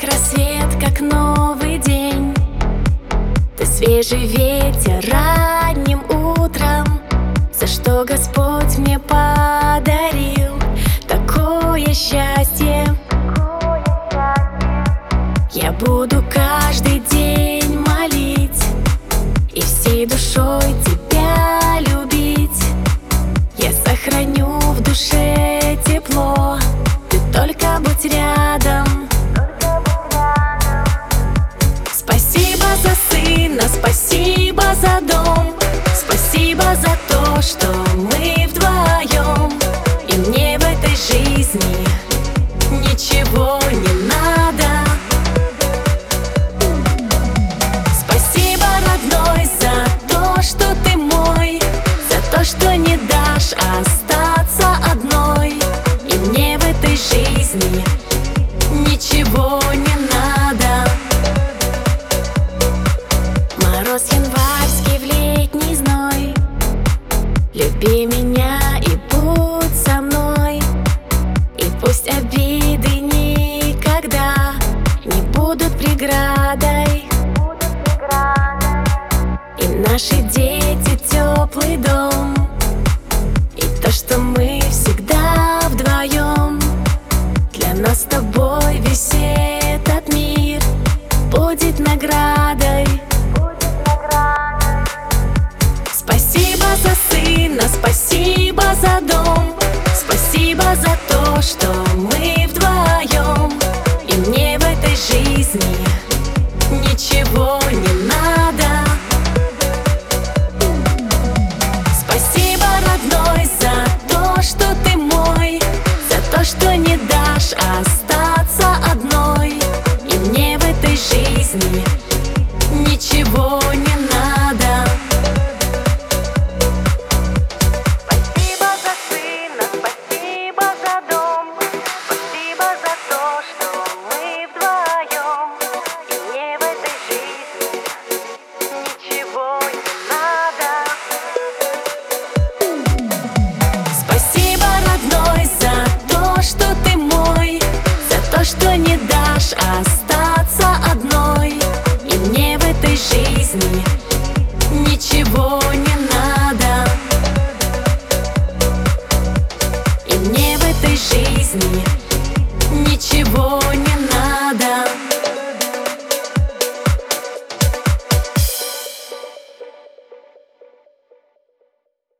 как рассвет, как новый день. Ты свежий ветер ранним утром, за что Господь мне подарил такое счастье. Я буду каждый день молить и всей душой тебя любить. Я сохраню в душе тепло, ты только будь рядом. Спасибо за сына, спасибо за дом, спасибо за то, что мы вдвоем. И мне в этой жизни ничего не надо. Спасибо, родной, за то, что ты мой, за то, что не дашь остаться одной. И мне в этой жизни ничего не надо. Мороз январский в летний зной, люби меня и будь со мной. И пусть обиды никогда не будут преградой. И наши дети теплый дом, и то, что мы всегда вдвоем. Для нас с тобой весь этот мир будет наградой. Спасибо за сына, спасибо за дом, спасибо за то, что мы вдвоем. И мне в этой жизни ничего не надо. Спасибо, родной, за то, что ты мой, за то, что не дашь остаться одной. И мне в этой жизни ничего не надо. Спасибо за сына, спасибо за дом, спасибо за то, что мы вдвоем. И мне в этой жизни ничего не надо. Спасибо, родной, за то, что ты мой, за то, что не дашь остаться одной. И мне в этой жизни ничего не надо. И мне в этой жизни ничего не